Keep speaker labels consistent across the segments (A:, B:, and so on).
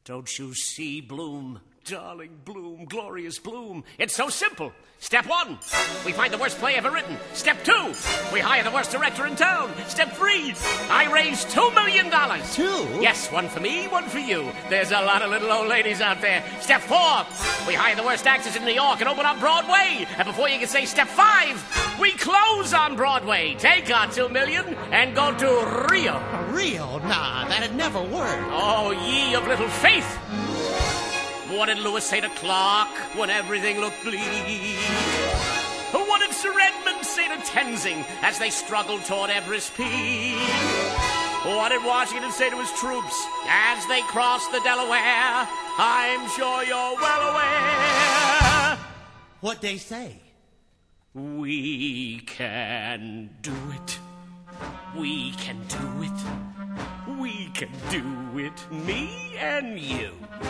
A: Don't you see, Bloom? Darling Bloom, glorious Bloom. It's so simple. Step 1, we find the worst play ever written. Step 2, we hire the worst director in town. Step 3, I raise $2 million.
B: 2?
A: Yes, one for me, one for you. There's a lot of little old ladies out there. Step 4, we hire the worst actors in New York and open up Broadway. And before you can say step 5, we close on Broadway. Take our $2 million and go to Rio.
B: Rio? Nah, that'd never work.
A: Oh, ye of little faith. What did Lewis say to Clark when everything looked bleak? What did Sir Edmund say to Tenzing as they struggled toward Everest Peak? What did Washington say to his troops as they crossed the Delaware? I'm sure you're well aware.
B: What'd they say?
A: We can do it. We can do it. We can do it. Me and you.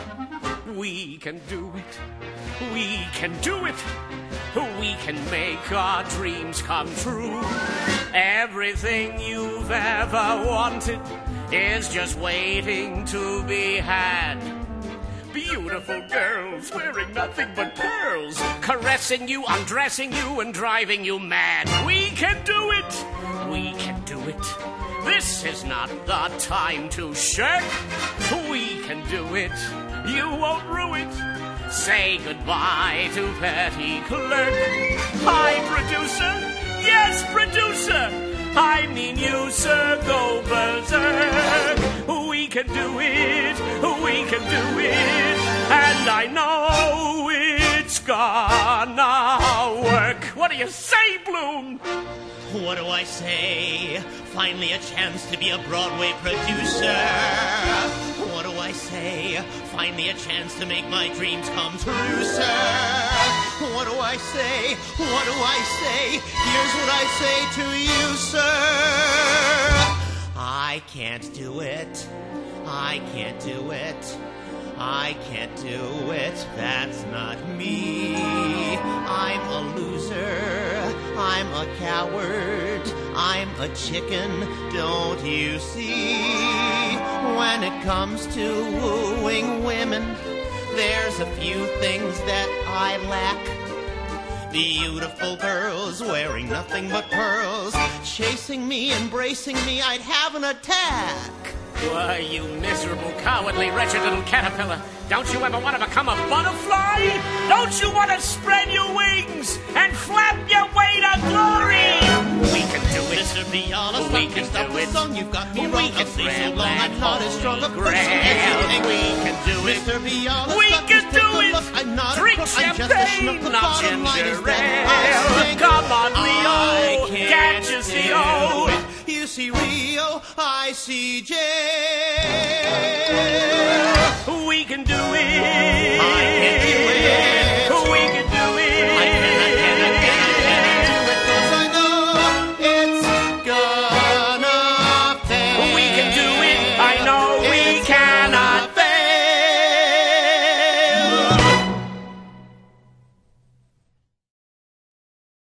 A: We can do it. We can do it. We can make our dreams come true. Everything you've ever wanted is just waiting to be had. Beautiful girls wearing nothing but pearls, caressing you, undressing you, and driving you mad. We can do it. We can do it. This is not the time to shirk. We can do it. You won't rue it. Say goodbye to petty clerk. Hi, producer. Yes, producer. I mean you, sir. Go berserk. We can do it. We can do it. And I know it's gonna work. What do you say, Bloom?
B: What do I say? Finally a chance to be a Broadway producer. What do I say? Finally a chance to make my dreams come true, sir. What do I say? What do I say? Here's what I say to you, sir. I can't do it. I can't do it. I can't do it. That's not me. I'm a loser. I'm a coward. I'm a chicken. Don't you see? When it comes to wooing women, there's a few things that I lack. Beautiful girls wearing nothing but pearls, chasing me, embracing me, I'd have an attack.
A: Why, you miserable, cowardly, wretched little caterpillar. Don't you ever want to become a butterfly? Don't you want to spread your wings and flap your way to glory? We can do it.
B: Mr. Viola,
A: we can do it.
B: Song. You've got me
A: We
B: wrong.
A: can
B: I'll stay so long. I'm not as strong a person
A: Grail.
B: as you think.
A: We can do it.
B: Mr. Viola,
A: We
B: stop,
A: can
B: just take
A: do
B: a
A: it.
B: look. I'm not
A: Drink
B: a crook. I'm just a
A: champagne,
B: schnook. The
A: not
B: bottom line is
A: ginger
B: that I
A: ale.
B: think
A: Come on,
B: I
A: Leo.
B: can't
A: Can't you see?
B: do
A: Oh,
B: it. You see Rio, I see Jay.
A: we can do it.
B: I can do